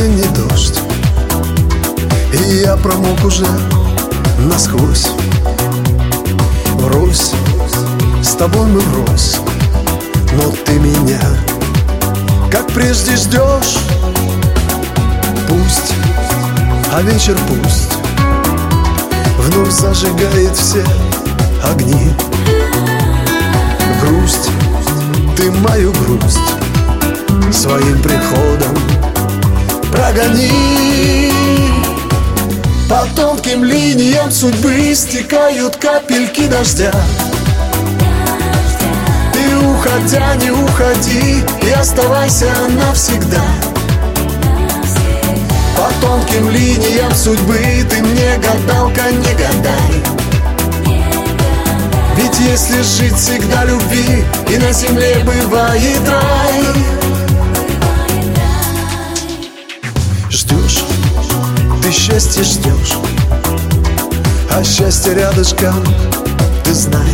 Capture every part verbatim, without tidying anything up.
осенний дождь, и я промок уже насквозь. Врозь, с тобой мы врозь, но ты меня, как прежде, ждешь. Пусть, а вечер пусть вновь зажигает все огни. Грусть, ты мою грусть своим приходом прогони. По тонким линиям судьбы стекают капельки дождя. Ты, уходя, не уходи и оставайся навсегда. По тонким линиям судьбы ты мне, гадалка, не гадай. Ведь если жить всегда любви, и на земле бывает рай. Ждешь, ты счастье ждешь, а счастье рядышком, ты знай.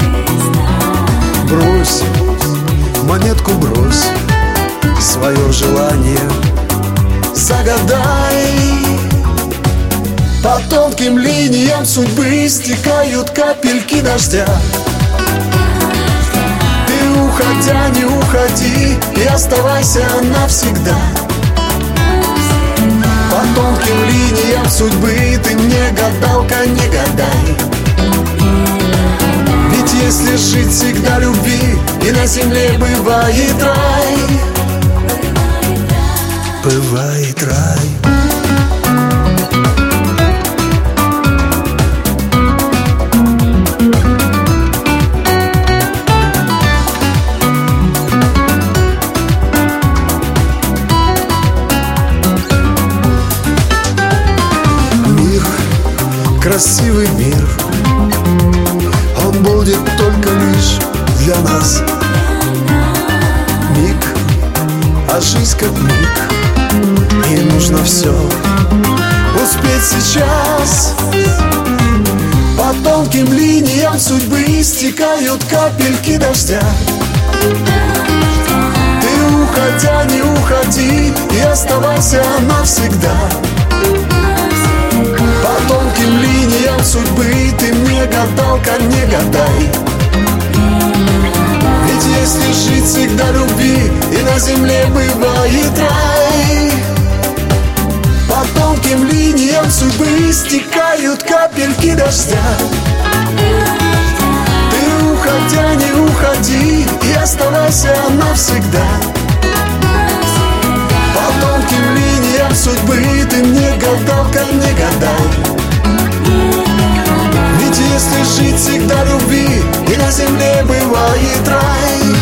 Брось, монетку брось, свое желание загадай. По тонким линиям судьбы стекают капельки дождя. Ты, уходя, не уходи и оставайся навсегда. По тонким линиям судьбы ты мне, гадалка, не гадай. Ведь если жить всегда любви, и на земле бывает рай. Бывает рай. Красивый мир, он будет только лишь для нас. Миг, а жизнь как миг, и нужно все успеть сейчас. По тонким линиям судьбы стекают капельки дождя. Ты, уходя, не уходи и оставайся навсегда. По тонким линиям судьбы ты мне, гадалка, не гадай. Ведь если жить всегда любви, и на земле бывает рай. По тонким линиям судьбы стекают капельки дождя. Ты, уходя, не уходи и оставайся навсегда. По тонким линиям судьбы ты мне, гадалка, не гадай. Ведь если жить всегда любви, и на земле бывает рай.